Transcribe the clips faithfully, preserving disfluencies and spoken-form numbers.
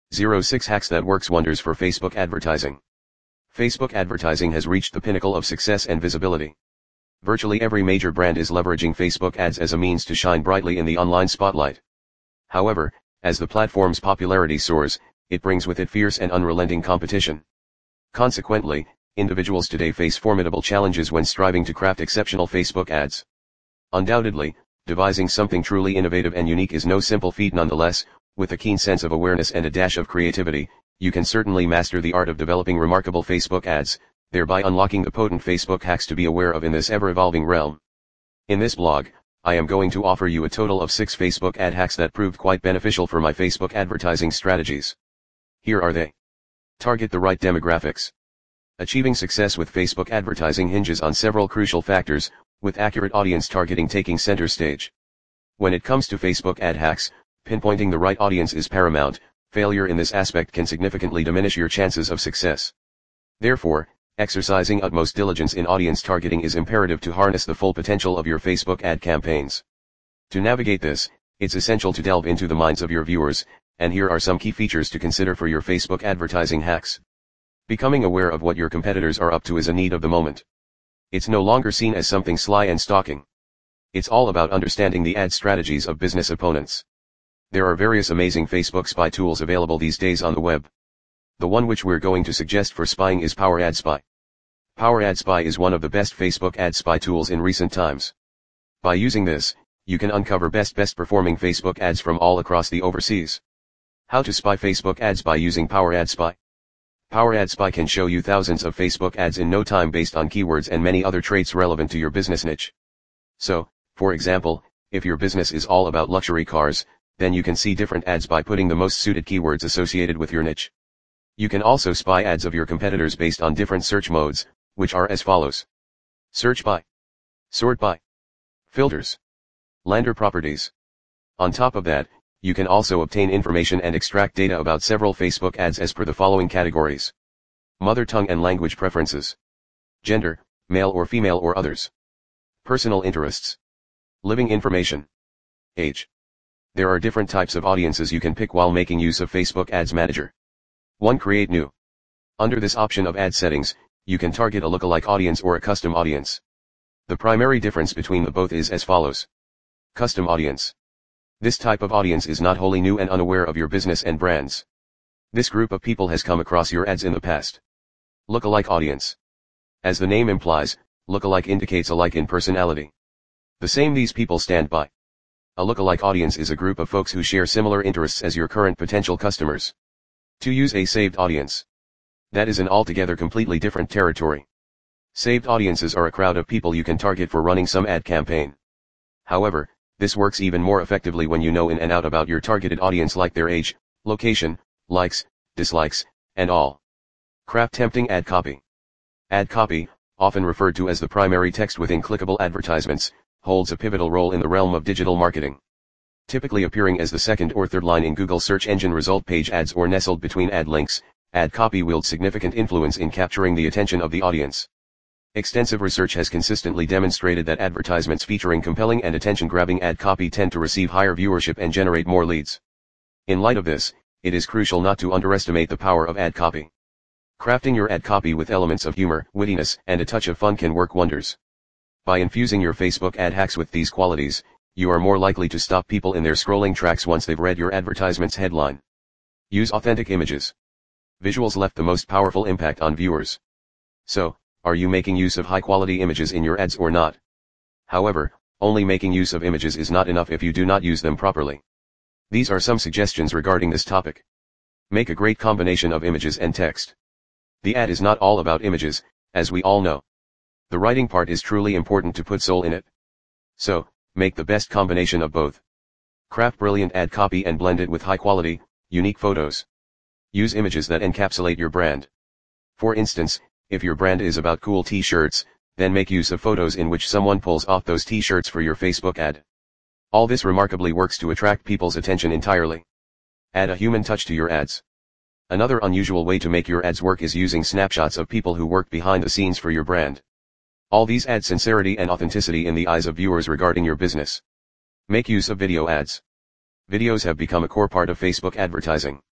zero six Hacks that works wonders for Facebook advertising. Facebook advertising has reached the pinnacle of success and visibility. Virtually every major brand is leveraging Facebook ads as a means to shine brightly in the online spotlight. However, as the platform's popularity soars, it brings with it fierce and unrelenting competition. Consequently, individuals today face formidable challenges when striving to craft exceptional Facebook ads. Undoubtedly, devising something truly innovative and unique is no simple feat. Nonetheless, with a keen sense of awareness and a dash of creativity, you can certainly master the art of developing remarkable Facebook ads, thereby unlocking the potent Facebook hacks to be aware of in this ever-evolving realm. In this blog, I am going to offer you a total of six Facebook ad hacks that proved quite beneficial for my Facebook advertising strategies. Here are they. Target the right demographics. Achieving success with Facebook advertising hinges on several crucial factors, with accurate audience targeting taking center stage. When it comes to Facebook ad hacks, pinpointing the right audience is paramount. Failure in this aspect can significantly diminish your chances of success. Therefore, exercising utmost diligence in audience targeting is imperative to harness the full potential of your Facebook ad campaigns. To navigate this, it's essential to delve into the minds of your viewers, and here are some key features to consider for your Facebook advertising hacks. Becoming aware of what your competitors are up to is a need of the moment. It's no longer seen as something sly and stalking. It's all about understanding the ad strategies of business opponents. There are various amazing Facebook spy tools available these days on the web. The one which we're going to suggest for spying is Power Ad Spy. Power Ad Spy is one of the best Facebook ad spy tools in recent times. By using this, you can uncover best best performing Facebook ads from all across the overseas. How to spy Facebook ads by using Power Ad Spy. Power Ad Spy can show you thousands of Facebook ads in no time based on keywords and many other traits relevant to your business niche. So, for example, if your business is all about luxury cars, then you can see different ads by putting the most suited keywords associated with your niche. You can also spy ads of your competitors based on different search modes, which are as follows. Search by, sort by, filters, landor properties. On top of that, you can also obtain information and extract data about several Facebook ads as per the following categories. Mother tongue and language preferences. Gender, male or female or others. Personal interests. Living information. Age. There are different types of audiences you can pick while making use of Facebook Ads Manager. one Create new. Under this option of ad settings, you can target a lookalike audience or a custom audience. The primary difference between the both is as follows. Custom audience. This type of audience is not wholly new and unaware of your business and brands. This group of people has come across your ads in the past. Lookalike audience. As the name implies, lookalike indicates alike in personality. The same these people stand by. A lookalike audience is a group of folks who share similar interests as your current potential customers. To use a saved audience. That is an altogether completely different territory. Saved audiences are a crowd of people you can target for running some ad campaign. However, this works even more effectively when you know in and out about your targeted audience, like their age, location, likes, dislikes, and all. Craft tempting ad copy. Ad copy, often referred to as the primary text within clickable advertisements, holds a pivotal role in the realm of digital marketing. Typically appearing as the second or third line in Google search engine result page ads or nestled between ad links, ad copy wields significant influence in capturing the attention of the audience. Extensive research has consistently demonstrated that advertisements featuring compelling and attention-grabbing ad copy tend to receive higher viewership and generate more leads. In light of this, it is crucial not to underestimate the power of ad copy. Crafting your ad copy with elements of humor, wittiness, and a touch of fun can work wonders. By infusing your Facebook ad hacks with these qualities, you are more likely to stop people in their scrolling tracks once they've read your advertisement's headline. Use authentic images. Visuals left the most powerful impact on viewers. So, are you making use of high-quality images in your ads or not? However, only making use of images is not enough if you do not use them properly. These are some suggestions regarding this topic. Make a great combination of images and text. The ad is not all about images, as we all know. The writing part is truly important to put soul in it. So, make the best combination of both. Craft brilliant ad copy and blend it with high-quality, unique photos. Use images that encapsulate your brand. For instance, if your brand is about cool t-shirts, then make use of photos in which someone pulls off those t-shirts for your Facebook ad. All this remarkably works to attract people's attention entirely. Add a human touch to your ads. Another unusual way to make your ads work is using snapshots of people who work behind the scenes for your brand. All these add sincerity and authenticity in the eyes of viewers regarding your business. Make use of video ads. Videos have become a core part of Facebook advertising.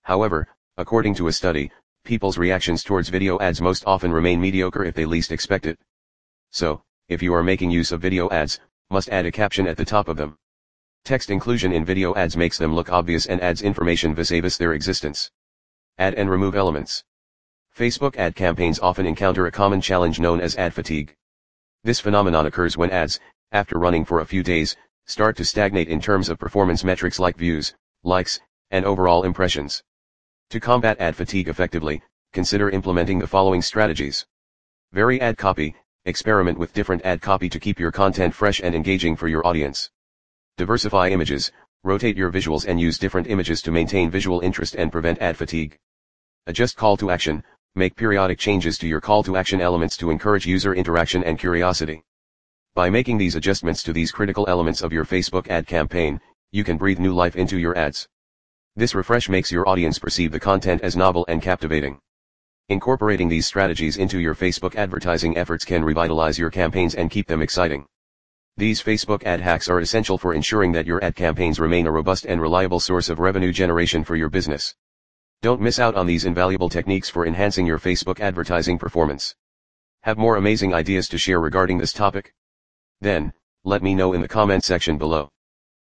However, according to a study, people's reactions towards video ads most often remain mediocre if they least expect it. So, if you are making use of video ads, must add a caption at the top of them. Text inclusion in video ads makes them look obvious and adds information vis-a-vis their existence. Add and remove elements. Facebook ad campaigns often encounter a common challenge known as ad fatigue. This phenomenon occurs when ads, after running for a few days, start to stagnate in terms of performance metrics like views, likes, and overall impressions. To combat ad fatigue effectively, consider implementing the following strategies. Vary ad copy, experiment with different ad copy to keep your content fresh and engaging for your audience. Diversify images, rotate your visuals and use different images to maintain visual interest and prevent ad fatigue. Adjust call to action, make periodic changes to your call to action elements to encourage user interaction and curiosity. By making these adjustments to these critical elements of your Facebook ad campaign, you can breathe new life into your ads. This refresh makes your audience perceive the content as novel and captivating. Incorporating these strategies into your Facebook advertising efforts can revitalize your campaigns and keep them exciting. These Facebook ad hacks are essential for ensuring that your ad campaigns remain a robust and reliable source of revenue generation for your business. Don't miss out on these invaluable techniques for enhancing your Facebook advertising performance. Have more amazing ideas to share regarding this topic? Then, let me know in the comment section below.